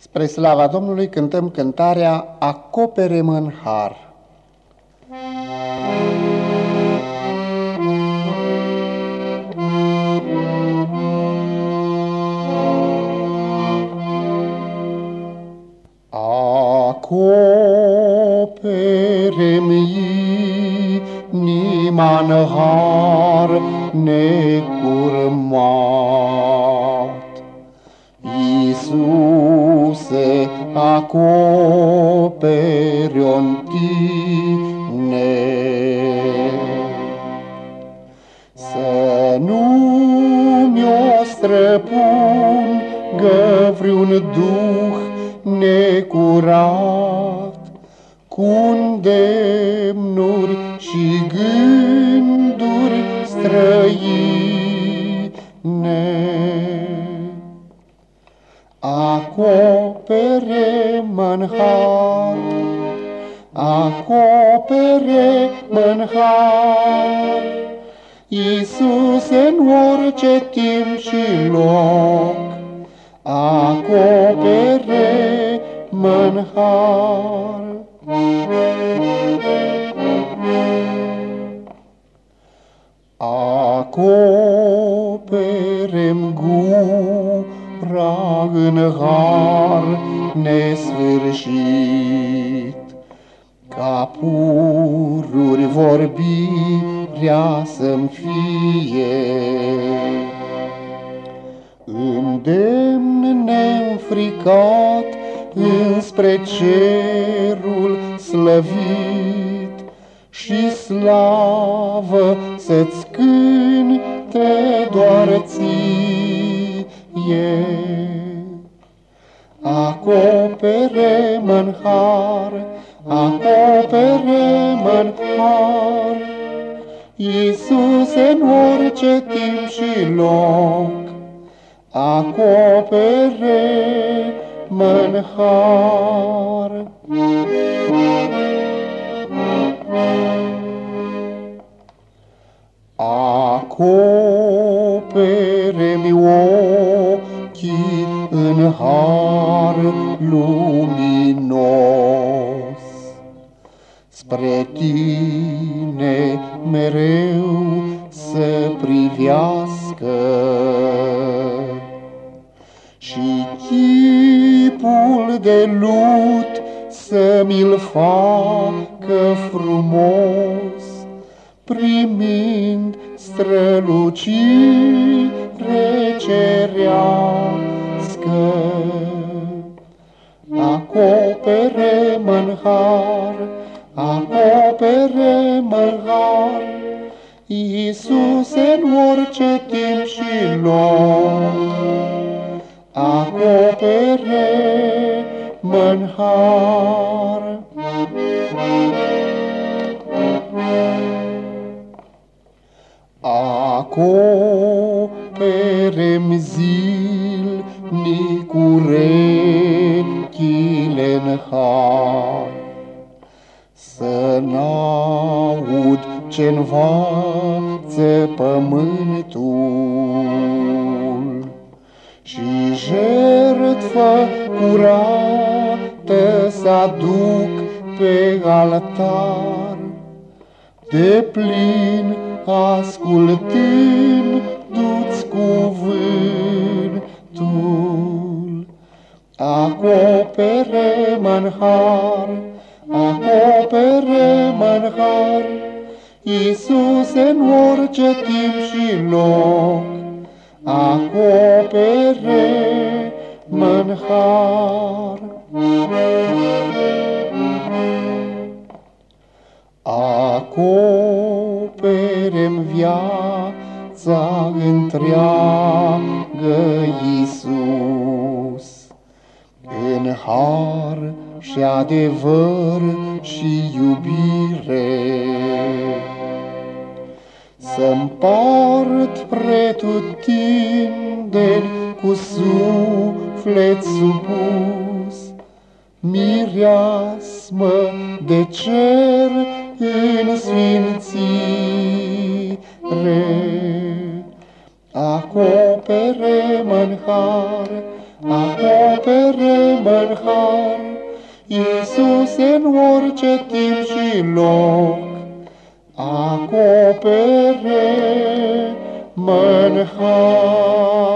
Spre slava Domnului cântăm cântarea Acopere-mă în har. Acopere-mi inima-n har necurmat. Iisuse, acoperi-o în tine, să nu mi-o străpungă vreun duh necurat, cu îndemnuri și gânduri străine. Acopere-mă-n har, acopere-mă-n har, Iisuse, în orice timp și loc, acopere-mă-n har. Acopere-mi gura în har nesfârșit, ca pururi vorbirea să-mi fie. Îndemn neînfricat înspre cerul slăvit, și slavă să-ți cânte doar ție. Acopere-mă-n har, acopere-mă-n har, Iisuse, în orice timp și loc, acopere-mă-n har. Acopere-mi ochii în har luminos, spre tine mereu să privească, și chipul de lut să mi-l facă frumos, primind strălucire cerească. Acopere-mă-n har, acopere-mă-n har, Iisuse, în orice timp și loc, acopere-mă-n har. Acopere-mi zilnic urechile-n har, să n-aud ce învață pământul, și jertfă curată să aduc pe altar, deplin ascultându-ți cuvântul. Acopere-mă-n har, acopere-mă-n har, Iisuse, în orice timp și loc, acopere-mă-n har. Acopere-mi viața întreagă, Iisus, în har și adevăr și iubire, să-mpart pretutindeni cu suflet supus, mireasmă de cer în sfințire. Acopere-mă în har, Acopere-mă în har, Iisuse, în orice timp și loc. Acopere-mă în har.